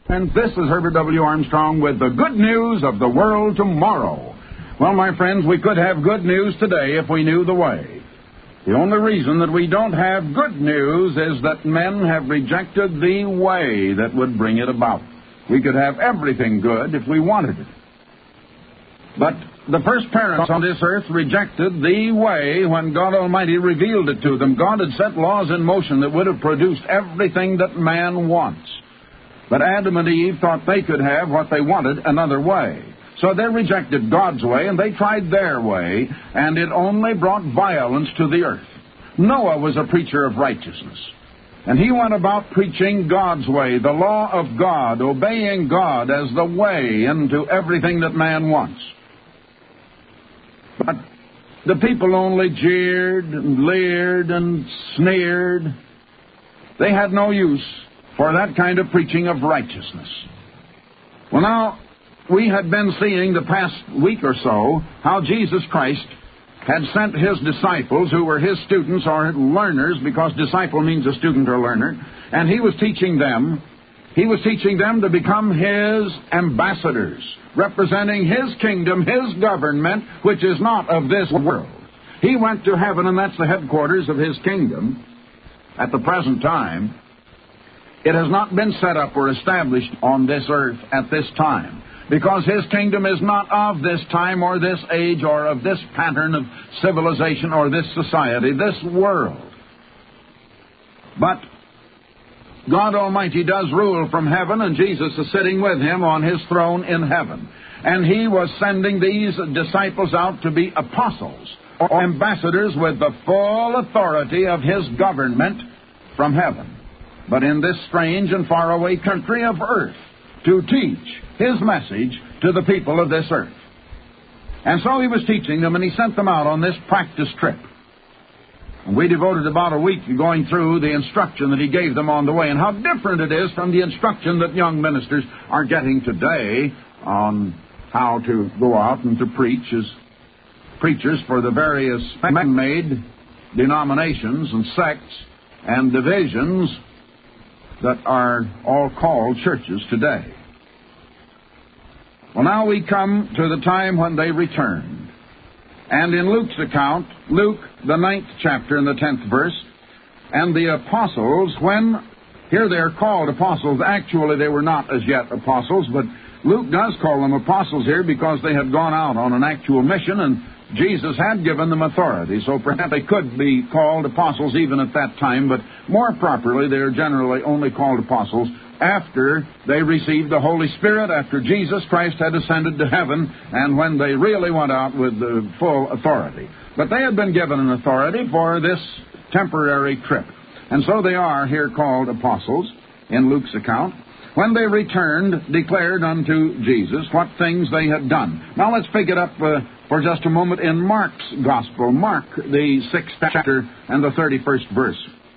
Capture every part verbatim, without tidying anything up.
And this is Herbert W. Armstrong with the good news of the world tomorrow. Well, my friends, we could have good news today if we knew the way. The only reason that we don't have good news is that men have rejected the way that would bring it about. We could have everything good if we wanted it. But the first parents on this earth rejected the way when God Almighty revealed it to them. God had set laws in motion that would have produced everything that man wants. But Adam and Eve thought they could have what they wanted another way. So they rejected God's way, and they tried their way, and it only brought violence to the earth. Noah was a preacher of righteousness, and he went about preaching God's way, the law of God, obeying God as the way into everything that man wants. But the people only jeered and leered and sneered. They had no use for that kind of preaching of righteousness. Well, now, we had been seeing the past week or so how Jesus Christ had sent his disciples, who were his students or learners, because disciple means a student or learner, and he was teaching them, he was teaching them to become his ambassadors, representing his kingdom, his government, which is not of this world. He went to heaven, and that's the headquarters of his kingdom at the present time. It has not been set up or established on this earth at this time, because his kingdom is not of this time or this age or of this pattern of civilization or this society, this world. But God Almighty does rule from heaven, and Jesus is sitting with him on his throne in heaven. And he was sending these disciples out to be apostles or ambassadors with the full authority of his government from heaven, but in this strange and faraway country of earth, to teach his message to the people of this earth. And so he was teaching them, and he sent them out on this practice trip. And we devoted about a week going through the instruction that he gave them on the way, and how different it is from the instruction that young ministers are getting today on how to go out and to preach as preachers for the various man-made denominations and sects and divisions that are all called churches today. Well, now we come to the time when they returned. And in Luke's account, Luke, the ninth chapter and the tenth verse, and the apostles, when, here they are called apostles, actually they were not as yet apostles, but Luke does call them apostles here because they had gone out on an actual mission, and Jesus had given them authority, so perhaps they could be called apostles even at that time, but more properly they are generally only called apostles after they received the Holy Spirit, after Jesus Christ had ascended to heaven, and when they really went out with the full authority. But they had been given an authority for this temporary trip, and so they are here called apostles in Luke's account. When they returned, declared unto Jesus what things they had done. Now let's pick it up uh, for just a moment in Mark's Gospel, Mark, the sixth chapter and the thirty-first verse.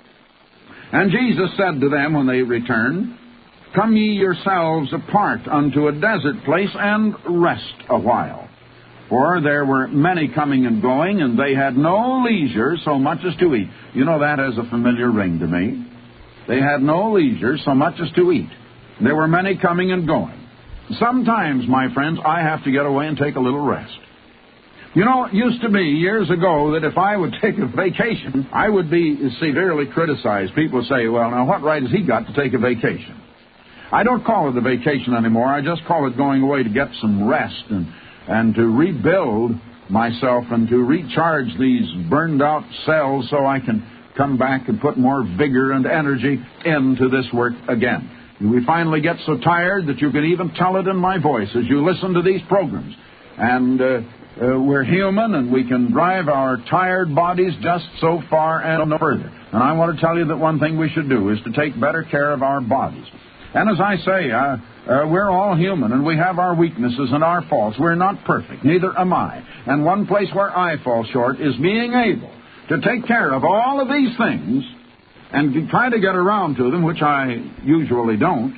And Jesus said to them when they returned, Come ye yourselves apart unto a desert place, and rest a while. For there were many coming and going, and they had no leisure so much as to eat. You know, that has a familiar ring to me. They had no leisure so much as to eat. There were many coming and going. Sometimes, my friends, I have to get away and take a little rest. You know, it used to be years ago that if I would take a vacation, I would be severely criticized. People say, well, now what right has he got to take a vacation? I don't call it a vacation anymore. I just call it going away to get some rest and, and to rebuild myself and to recharge these burned out cells so I can come back and put more vigor and energy into this work again. We finally get so tired that you can even tell it in my voice as you listen to these programs. And uh, uh, we're human, and we can drive our tired bodies just so far and no further. And I want to tell you that one thing we should do is to take better care of our bodies. And as I say, uh, uh, we're all human, and we have our weaknesses and our faults. We're not perfect. Neither am I. And one place where I fall short is being able to take care of all of these things and to try to get around to them, which I usually don't.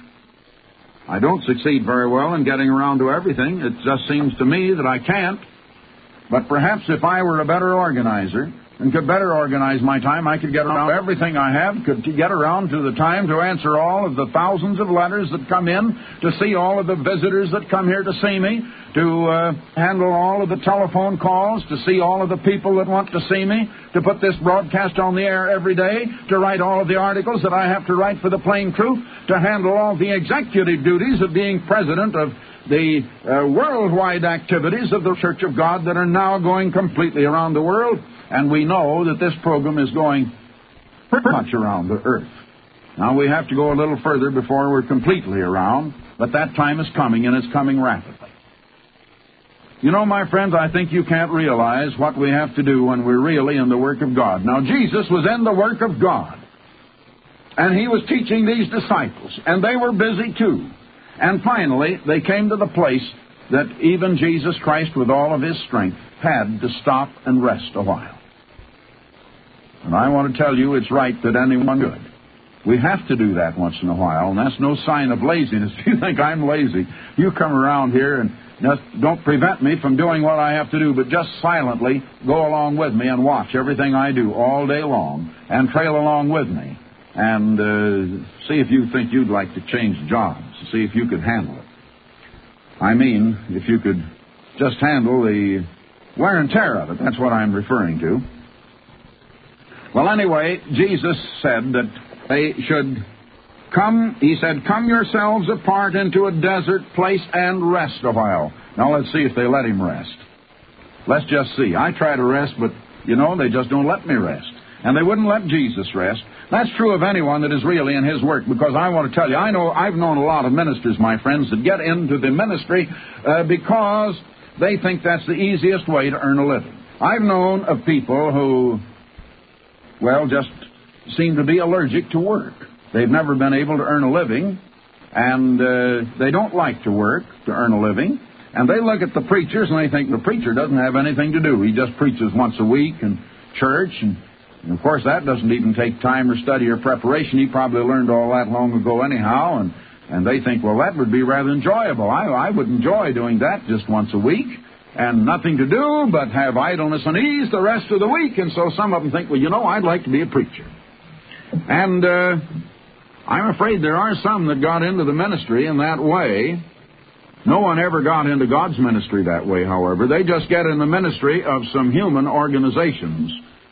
I don't succeed very well in getting around to everything. It just seems to me that I can't. But perhaps if I were a better organizer, and could better organize my time. I could get around everything I have, could get around to the time to answer all of the thousands of letters that come in, to see all of the visitors that come here to see me, to uh, handle all of the telephone calls, to see all of the people that want to see me, to put this broadcast on the air every day, to write all of the articles that I have to write for the Plain Truth, to handle all the executive duties of being president of the uh, worldwide activities of the Church of God that are now going completely around the world. And we know that this program is going pretty much around the earth. Now, we have to go a little further before we're completely around, but that time is coming, and it's coming rapidly. You know, my friends, I think you can't realize what we have to do when we're really in the work of God. Now, Jesus was in the work of God, and he was teaching these disciples, and they were busy too. And finally, they came to the place that even Jesus Christ, with all of his strength, had to stop and rest a while. And I want to tell you, it's right that anyone should. We have to do that once in a while, and that's no sign of laziness. If you think I'm lazy, you come around here and just don't prevent me from doing what I have to do, but just silently go along with me and watch everything I do all day long and trail along with me and uh, see if you think you'd like to change jobs, see if you could handle it. I mean, if you could just handle the wear and tear of it. That's what I'm referring to. Well, anyway, Jesus said that they should come, he said, come yourselves apart into a desert place and rest a while. Now, let's see if they let him rest. Let's just see. I try to rest, but, you know, they just don't let me rest. And they wouldn't let Jesus rest. That's true of anyone that is really in his work, because I want to tell you, I know I've known a lot of ministers, my friends, that get into the ministry uh, because they think that's the easiest way to earn a living. I've known of people who, well, just seem to be allergic to work. They've never been able to earn a living, and uh, they don't like to work to earn a living. And they look at the preachers, and they think the preacher doesn't have anything to do. He just preaches once a week in church, and, and of course that doesn't even take time or study or preparation. He probably learned all that long ago anyhow, and, and they think, well, that would be rather enjoyable. I, I would enjoy doing that just once a week, and nothing to do but have idleness and ease the rest of the week. And so some of them think, well, you know, I'd like to be a preacher. And uh, I'm afraid there are some that got into the ministry in that way. No one ever got into God's ministry that way, however. They just get in the ministry of some human organizations.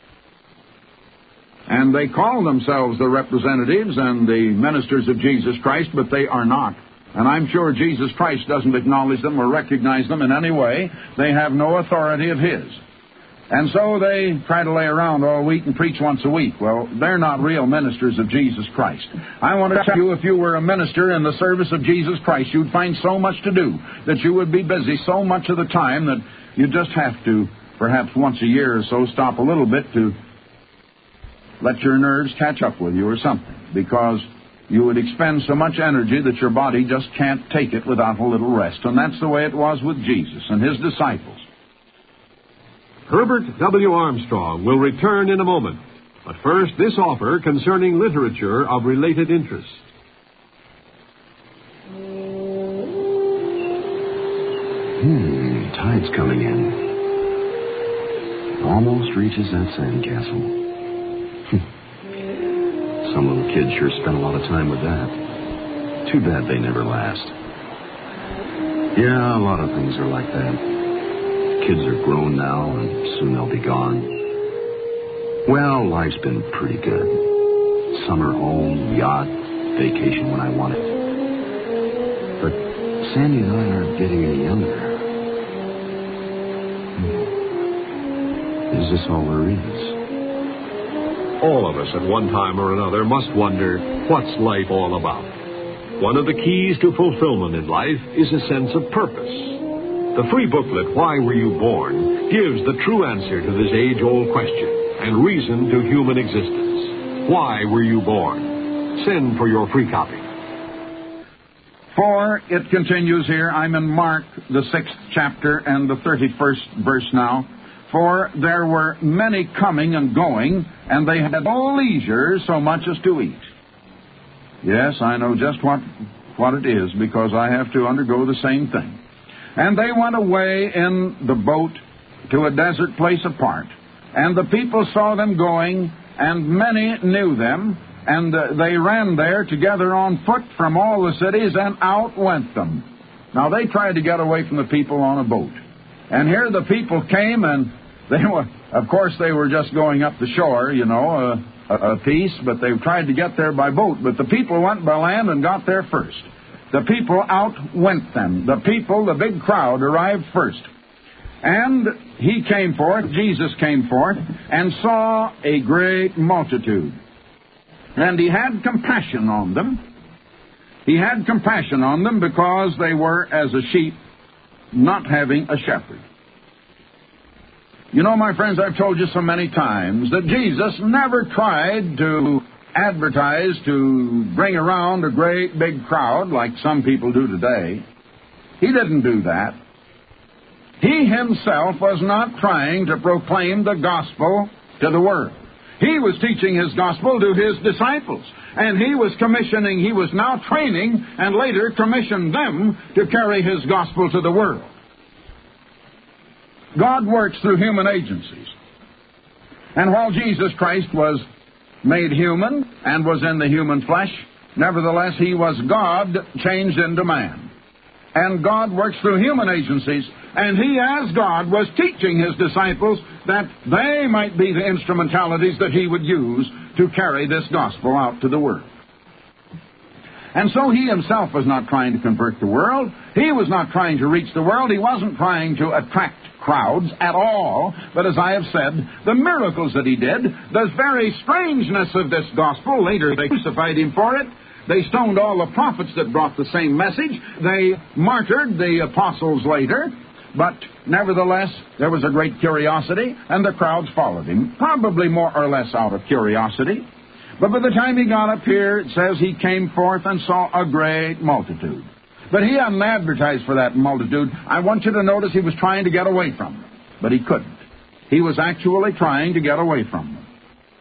And they call themselves the representatives and the ministers of Jesus Christ, but they are not. And I'm sure Jesus Christ doesn't acknowledge them or recognize them in any way. They have no authority of his. And so they try to lay around all week and preach once a week. Well, they're not real ministers of Jesus Christ. I want to tell you, if you were a minister in the service of Jesus Christ, you'd find so much to do that you would be busy so much of the time that you just have to, perhaps once a year or so, stop a little bit to let your nerves catch up with you or something, because you would expend so much energy that your body just can't take it without a little rest. And that's the way it was with Jesus and his disciples. Herbert W. Armstrong will return in a moment. But first, this offer concerning literature of related interest. Hmm, tide's coming in. Almost reaches that sandcastle. Some little kids sure spend a lot of time with that. Too bad they never last. Yeah, a lot of things are like that. Kids are grown now, and soon they'll be gone. Well, life's been pretty good. Summer home, yacht, vacation when I want it. But Sandy and I aren't getting any younger. Hmm. Is this all there is? All of us at one time or another must wonder, what's life all about? One of the keys to fulfillment in life is a sense of purpose. The free booklet, Why Were You Born?, gives the true answer to this age-old question and reason to human existence. Why were you born? Send for your free copy. For, it continues here, I'm in Mark, the sixth chapter and the thirty-first verse now. For there were many coming and going, and they had no leisure so much as to eat. Yes, I know just what, what it is, because I have to undergo the same thing. And they went away in the boat to a desert place apart, And the people saw them going, and many knew them, and uh, they ran there together on foot from all the cities, and out went them. Now they tried to get away from the people on a boat. And here the people came, and they were, of course, they were just going up the shore, you know, a, a, a piece, but they tried to get there by boat. But the people went by land and got there first. The people outwent them. The people, the big crowd, arrived first. And he came forth, Jesus came forth, and saw a great multitude. And he had compassion on them. He had compassion on them because they were as a sheep not having a shepherd. You know, my friends, I've told you so many times that Jesus never tried to advertise to bring around a great big crowd like some people do today. He didn't do that. He himself was not trying to proclaim the gospel to the world. He was teaching his gospel to his disciples, and he was commissioning, he was now training, and later commissioned them to carry his gospel to the world. God works through human agencies. And while Jesus Christ was made human and was in the human flesh, nevertheless he was God changed into man. And God works through human agencies, and he, as God, was teaching his disciples that they might be the instrumentalities that he would use to carry this gospel out to the world. And so he himself was not trying to convert the world. He was not trying to reach the world. He wasn't trying to attract crowds at all. But as I have said, the miracles that he did, the very strangeness of this gospel, later they crucified him for it. They stoned all the prophets that brought the same message. They martyred the apostles later. But nevertheless, there was a great curiosity, and the crowds followed him, probably more or less out of curiosity. But by the time he got up here, it says he came forth and saw a great multitude. But he hadn't advertised for that multitude. I want you to notice he was trying to get away from them, but he couldn't. He was actually trying to get away from them.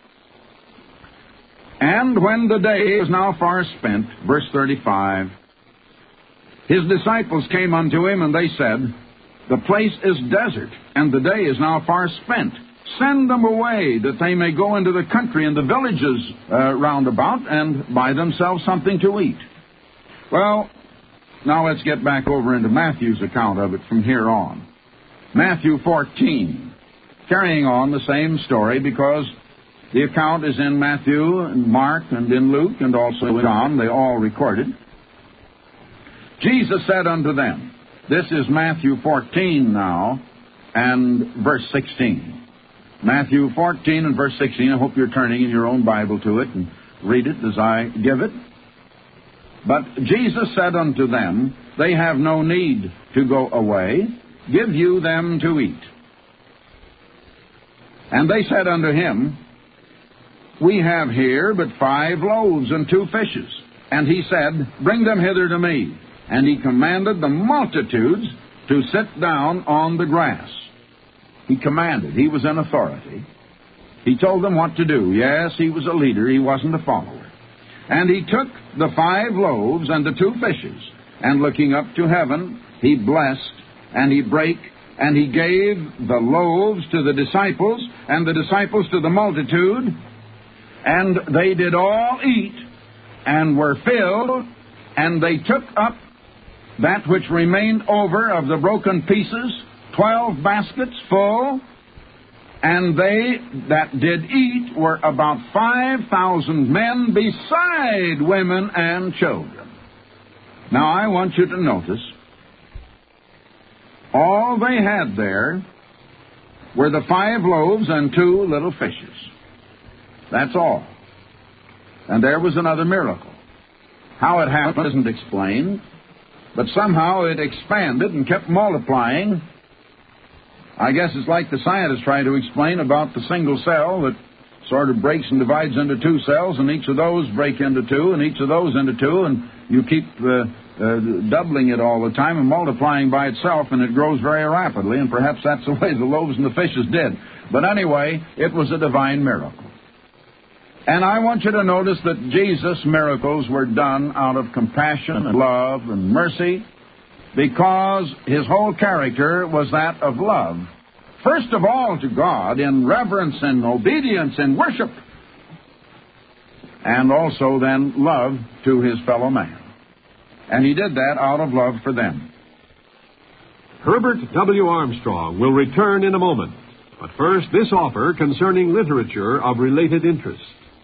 And when the day was now far spent, verse thirty-five, his disciples came unto him, and they said, the place is desert, and the day is now far spent. Send them away, that they may go into the country and the villages uh, round about, and buy themselves something to eat. Well, now let's get back over into Matthew's account of it from here on. Matthew fourteen, carrying on the same story, because the account is in Matthew and Mark and in Luke and also in John. They all recorded. Jesus said unto them, this is Matthew fourteen now, and verse sixteen. Matthew fourteen and verse sixteen. I hope you're turning in your own Bible to it and read it as I give it. But Jesus said unto them, they have no need to go away. Give you them to eat. And they said unto him, we have here but five loaves and two fishes. And he said, bring them hither to me. And he commanded the multitudes to sit down on the grass. He commanded. He was in authority. He told them what to do. Yes, he was a leader. He wasn't a follower. And he took the five loaves and the two fishes, and looking up to heaven, he blessed, and he brake, and he gave the loaves to the disciples, and the disciples to the multitude, and they did all eat, and were filled, and they took up that which remained over of the broken pieces, twelve baskets full, and they that did eat were about five thousand men, beside women and children. Now I want you to notice, all they had there were the five loaves and two little fishes. That's all. And there was another miracle. How it happened isn't explained, but somehow it expanded and kept multiplying. I guess it's like the scientists try to explain about the single cell that sort of breaks and divides into two cells, and each of those break into two, and each of those into two, and you keep uh, uh, doubling it all the time and multiplying by itself, and it grows very rapidly, and perhaps that's the way the loaves and the fishes did. But anyway, it was a divine miracle. And I want you to notice that Jesus' miracles were done out of compassion and love and mercy, because his whole character was that of love first of all to God in reverence and obedience and worship, and also then love to his fellow man. And he did that out of love for them. Herbert W. Armstrong will return in a moment. But first, this offer concerning literature of related interest.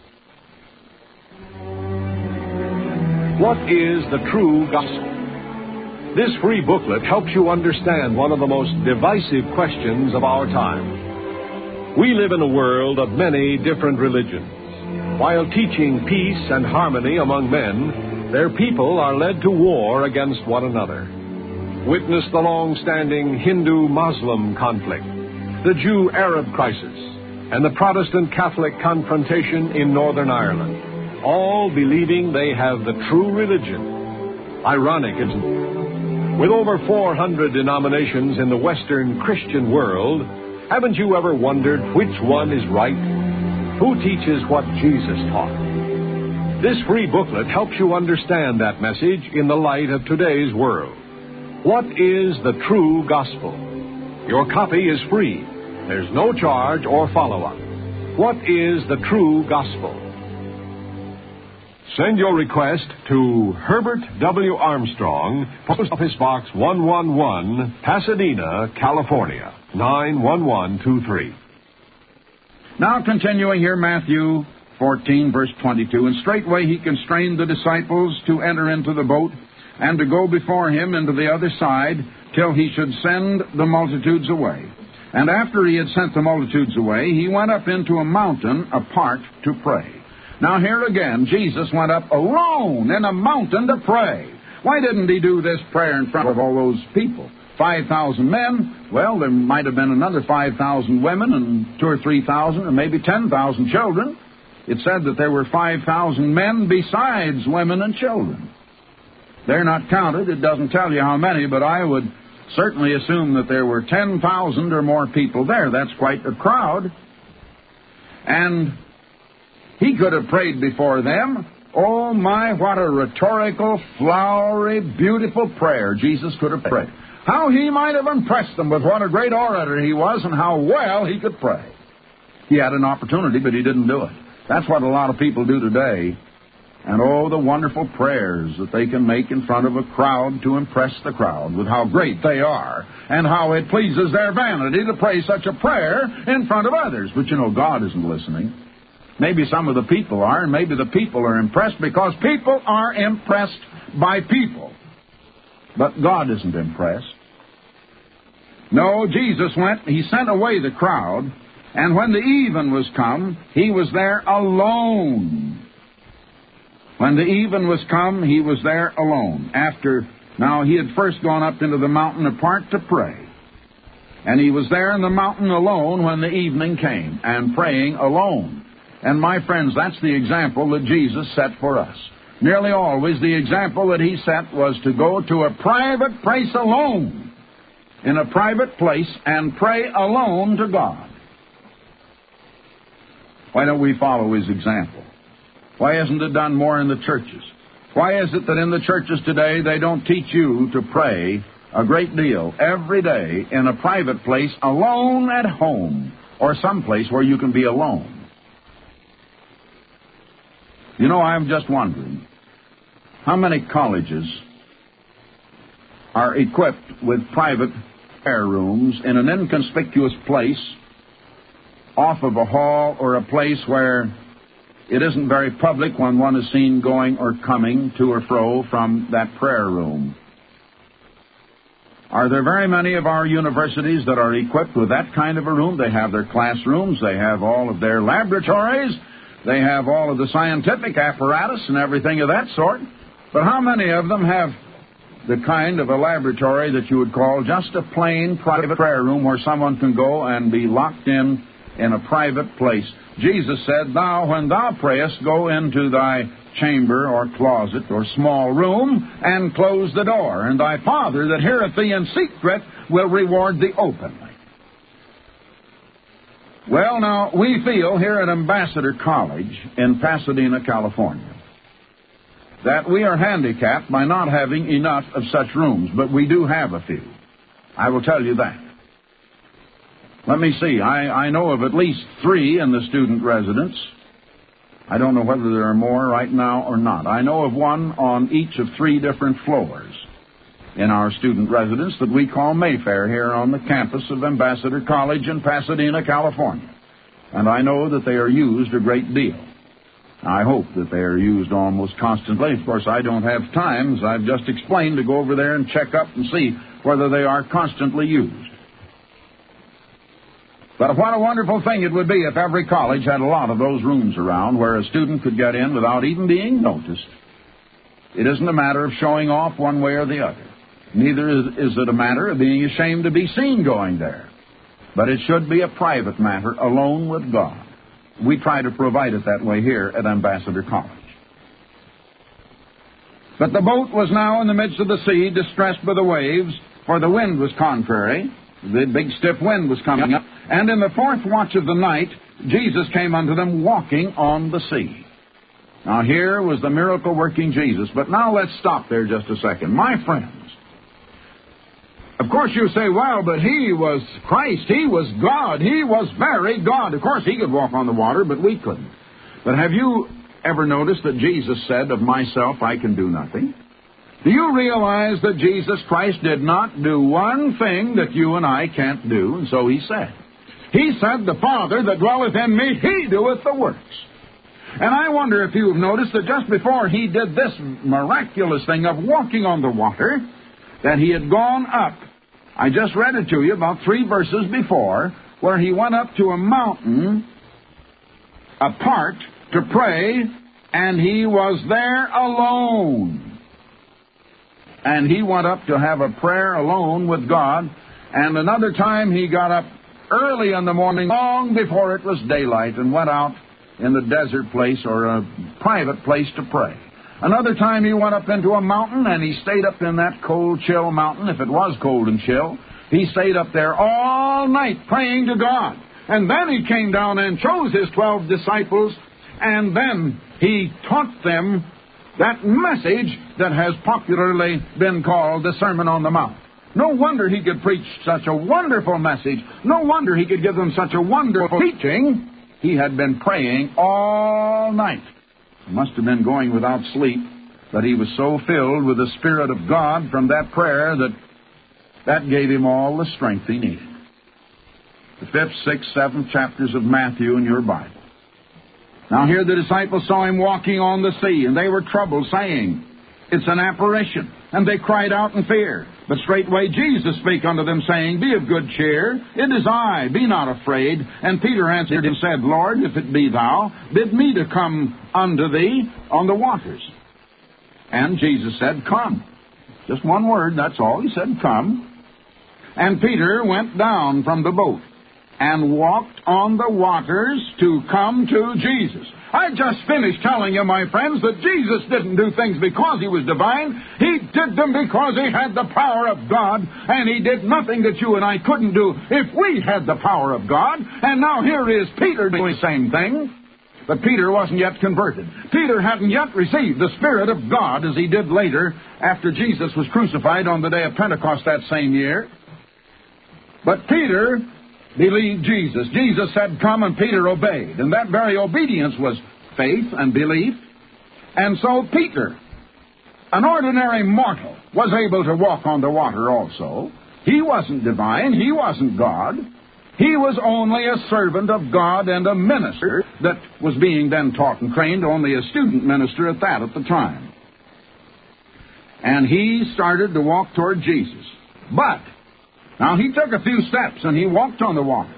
What is the true gospel? This free booklet helps you understand one of the most divisive questions of our time. We live in a world of many different religions. While teaching peace and harmony among men, their people are led to war against one another. Witness the long-standing Hindu-Muslim conflict, the Jew-Arab crisis, and the Protestant-Catholic confrontation in Northern Ireland, all believing they have the true religion. Ironic, isn't it? With over four hundred denominations in the Western Christian world, haven't you ever wondered which one is right? Who teaches what Jesus taught? This free booklet helps you understand that message in the light of today's world. What is the true gospel? Your copy is free. There's no charge or follow-up. What is the true gospel? Send your request to Herbert W. Armstrong, Post Office Box one one one, Pasadena, California, nine one one two three. Now continuing here, Matthew fourteen, verse twenty-two, and straightway he constrained the disciples to enter into the boat and to go before him into the other side till he should send the multitudes away. And after he had sent the multitudes away, he went up into a mountain apart to pray. Now here again, Jesus went up alone in a mountain to pray. Why didn't he do this prayer in front of all those people? five thousand men, well, there might have been another five thousand women and two or three thousand or maybe ten thousand children. It said that there were five thousand men besides women and children. They're not counted. It doesn't tell you how many, but I would certainly assume that there were ten thousand or more people there. That's quite a crowd. And he could have prayed before them. Oh, my, what a rhetorical, flowery, beautiful prayer Jesus could have prayed. How he might have impressed them with what a great orator he was and how well he could pray. He had an opportunity, but he didn't do it. That's what a lot of people do today. And oh, the wonderful prayers that they can make in front of a crowd to impress the crowd with how great they are and how it pleases their vanity to pray such a prayer in front of others. But you know, God isn't listening. Maybe some of the people are, and maybe the people are impressed because people are impressed by people. But God isn't impressed. No, Jesus went, he sent away the crowd, and when the even was come, he was there alone. When the even was come, he was there alone. After, now he had first gone up into the mountain apart to pray. And he was there in the mountain alone when the evening came, and praying alone. And my friends, that's the example that Jesus set for us. Nearly always the example that he set was to go to a private place alone, in a private place, and pray alone to God. Why don't we follow his example? Why isn't it done more in the churches? Why is it that in the churches today they don't teach you to pray a great deal every day in a private place alone at home or someplace where you can be alone? You know, I'm just wondering how many colleges are equipped with private prayer rooms in an inconspicuous place off of a hall or a place where it isn't very public when one is seen going or coming to or fro from that prayer room. Are there very many of our universities that are equipped with that kind of a room? They have their classrooms, they have all of their laboratories, they have all of the scientific apparatus and everything of that sort. But how many of them have the kind of a laboratory that you would call just a plain private prayer room where someone can go and be locked in in a private place? Jesus said, "Thou, when thou prayest, go into thy chamber or closet or small room and close the door, and thy Father that heareth thee in secret will reward thee openly." Well, now, we feel here at Ambassador College in Pasadena, California, that we are handicapped by not having enough of such rooms, but we do have a few. I will tell you that. Let me see. I, I know of at least three in the student residence. I don't know whether there are more right now or not. I know of one on each of three different floors in our student residence that we call Mayfair here on the campus of Ambassador College in Pasadena, California. And I know that they are used a great deal. I hope that they are used almost constantly. Of course, I don't have time, as I've just explained, to go over there and check up and see whether they are constantly used. But what a wonderful thing it would be if every college had a lot of those rooms around where a student could get in without even being noticed. It isn't a matter of showing off one way or the other. Neither is, is it a matter of being ashamed to be seen going there. But it should be a private matter, alone with God. We try to provide it that way here at Ambassador College. But the boat was now in the midst of the sea, distressed by the waves, for the wind was contrary. The big stiff wind was coming up. And in the fourth watch of the night, Jesus came unto them walking on the sea. Now here was the miracle-working Jesus. But now let's stop there just a second. My friends, of course you say, well, but he was Christ. He was God. He was very God. Of course he could walk on the water, but we couldn't. But have you ever noticed that Jesus said, of myself I can do nothing? Do you realize that Jesus Christ did not do one thing that you and I can't do? And so he said. He said, the Father that dwelleth in me, he doeth the works. And I wonder if you have noticed that just before he did this miraculous thing of walking on the water, that he had gone up. I just read it to you about three verses before, where he went up to a mountain apart to pray, and he was there alone. And he went up to have a prayer alone with God. And another time he got up early in the morning, long before it was daylight, and went out in the desert place or a private place to pray. Another time he went up into a mountain, and he stayed up in that cold, chill mountain, if it was cold and chill. He stayed up there all night praying to God. And then he came down and chose his twelve disciples, and then he taught them that message that has popularly been called the Sermon on the Mount. No wonder he could preach such a wonderful message. No wonder he could give them such a wonderful teaching. He had been praying all night. He must have been going without sleep, but he was so filled with the Spirit of God from that prayer that that gave him all the strength he needed. The fifth, sixth, seventh chapters of Matthew in your Bible. Now here the disciples saw him walking on the sea, and they were troubled, saying, it's an apparition. And they cried out in fear. But straightway Jesus spake unto them, saying, be of good cheer, it is I, be not afraid. And Peter answered and said, Lord, if it be thou, bid me to come unto thee on the waters. And Jesus said, come. Just one word, that's all. He said, come. And Peter went down from the boat and walked on the waters to come to Jesus. I just finished telling you, my friends, that Jesus didn't do things because he was divine. He did them because he had the power of God, and he did nothing that you and I couldn't do if we had the power of God. And now here is Peter doing the same thing. But Peter wasn't yet converted. Peter hadn't yet received the Spirit of God as he did later after Jesus was crucified on the day of Pentecost that same year. But Peter believed Jesus. Jesus said, come, and Peter obeyed. And that very obedience was faith and belief. And so Peter, an ordinary mortal, was able to walk on the water also. He wasn't divine. He wasn't God. He was only a servant of God and a minister that was being then taught and trained, only a student minister at that at the time. And he started to walk toward Jesus. But now, he took a few steps, and he walked on the water.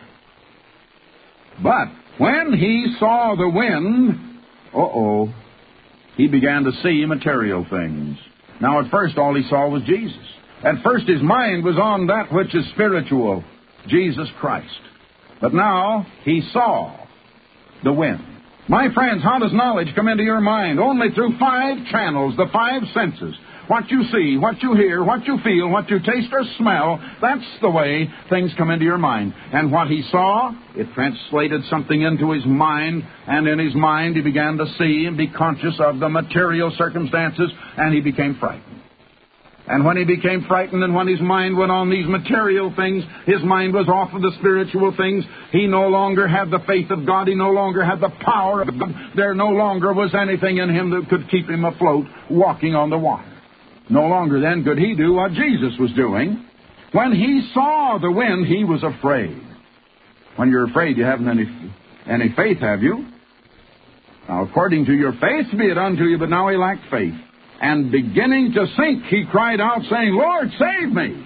But when he saw the wind, uh-oh, he began to see material things. Now, at first, all he saw was Jesus. At first, his mind was on that which is spiritual, Jesus Christ. But now, he saw the wind. My friends, how does knowledge come into your mind? Only through five channels, the five senses. What you see, what you hear, what you feel, what you taste or smell, that's the way things come into your mind. And what he saw, it translated something into his mind, and in his mind he began to see and be conscious of the material circumstances, and he became frightened. And when he became frightened and when his mind went on these material things, his mind was off of the spiritual things. He no longer had the faith of God. He no longer had the power of God. There no longer was anything in him that could keep him afloat, walking on the water. No longer then could he do what Jesus was doing. When he saw the wind, he was afraid. When you're afraid, you haven't any, any faith, have you? Now, according to your faith, be it unto you, but now he lacked faith. And beginning to sink, he cried out, saying, Lord, save me.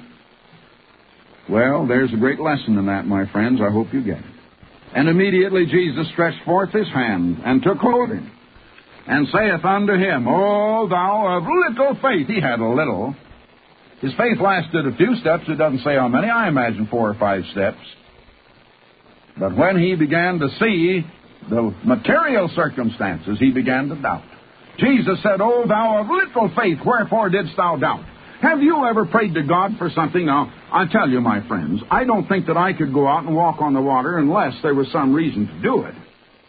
Well, there's a great lesson in that, my friends. I hope you get it. And immediately Jesus stretched forth his hand, and took hold of him, and saith unto him, O thou of little faith. He had a little. His faith lasted a few steps. It doesn't say how many. I imagine four or five steps. But when he began to see the material circumstances, he began to doubt. Jesus said, O thou of little faith, wherefore didst thou doubt? Have you ever prayed to God for something? Now, I tell you, my friends, I don't think that I could go out and walk on the water unless there was some reason to do it.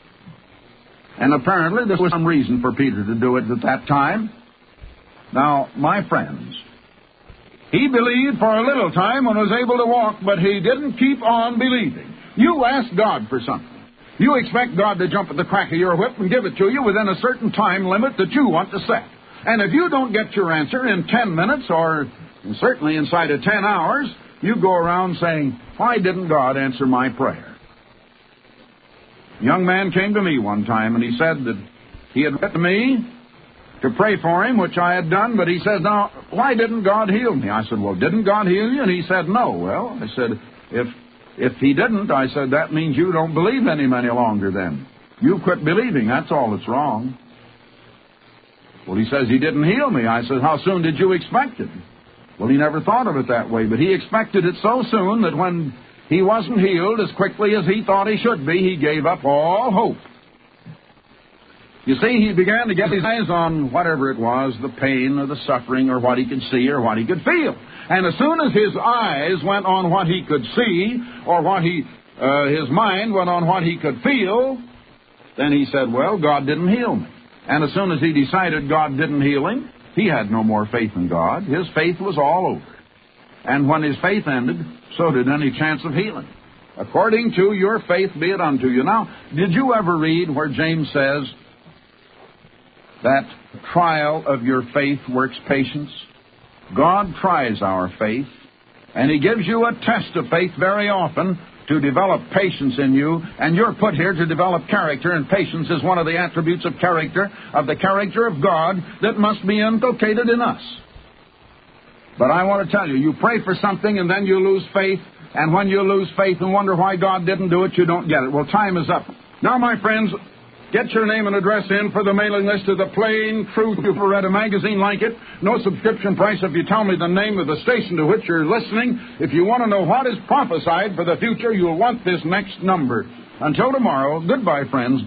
And apparently there was some reason for Peter to do it at that time. Now, my friends, he believed for a little time and was able to walk, but he didn't keep on believing. You ask God for something. You expect God to jump at the crack of your whip and give it to you within a certain time limit that you want to set. And if you don't get your answer in ten minutes or certainly inside of ten hours, you go around saying, why didn't God answer my prayer? A young man came to me one time and he said that he had written me to pray for him, which I had done, but he said, now, why didn't God heal me? I said, well, didn't God heal you? And he said, no. Well, I said, if If he didn't, I said, that means you don't believe in him any longer then. You quit believing. That's all that's wrong. Well, he says he didn't heal me. I said, how soon did you expect it? Well, he never thought of it that way, but he expected it so soon that when he wasn't healed as quickly as he thought he should be, he gave up all hope. You see, he began to get his eyes on whatever it was, the pain or the suffering or what he could see or what he could feel. And as soon as his eyes went on what he could see or what he, uh, his mind went on what he could feel, then he said, well, God didn't heal me. And as soon as he decided God didn't heal him, he had no more faith in God. His faith was all over. And when his faith ended, so did any chance of healing. According to your faith be it unto you. Now, did you ever read where James says that trial of your faith works patience? God tries our faith, and he gives you a test of faith very often to develop patience in you, and you're put here to develop character, and patience is one of the attributes of character, of the character of God, that must be inculcated in us. But I want to tell you, you pray for something and then you lose faith, and when you lose faith and wonder why God didn't do it, you don't get it. Well, time is up. Now, my friends, get your name and address in for the mailing list of the Plain Truth. If you've read a magazine like it, no subscription price if you tell me the name of the station to which you're listening. If you want to know what is prophesied for the future, you'll want this next number. Until tomorrow, goodbye, friends.